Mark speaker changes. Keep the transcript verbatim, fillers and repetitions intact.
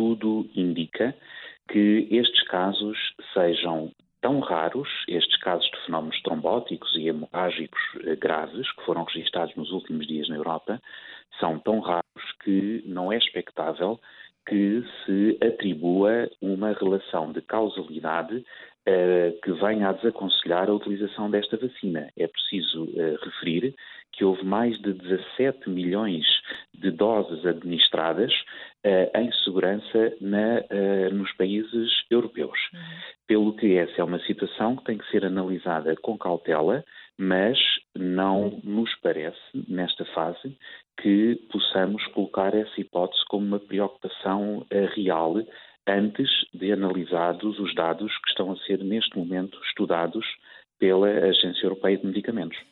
Speaker 1: tudo indica que estes casos sejam tão raros, estes casos de fenómenos trombóticos e hemorrágicos eh, graves que foram registados nos últimos dias na Europa, são tão raros que não é expectável que se atribua uma relação de causalidade eh, que venha a desaconselhar a utilização desta vacina. É preciso eh, referir que houve mais de dezassete milhões de doses administradas eh, em segurança na, eh, nos países europeus. Uhum. Pelo que essa é uma situação que tem que ser analisada com cautela, mas não nos parece, nesta fase, que possamos colocar essa hipótese como uma preocupação eh, real antes de analisados os dados que estão a ser, neste momento, estudados pela Agência Europeia de Medicamentos.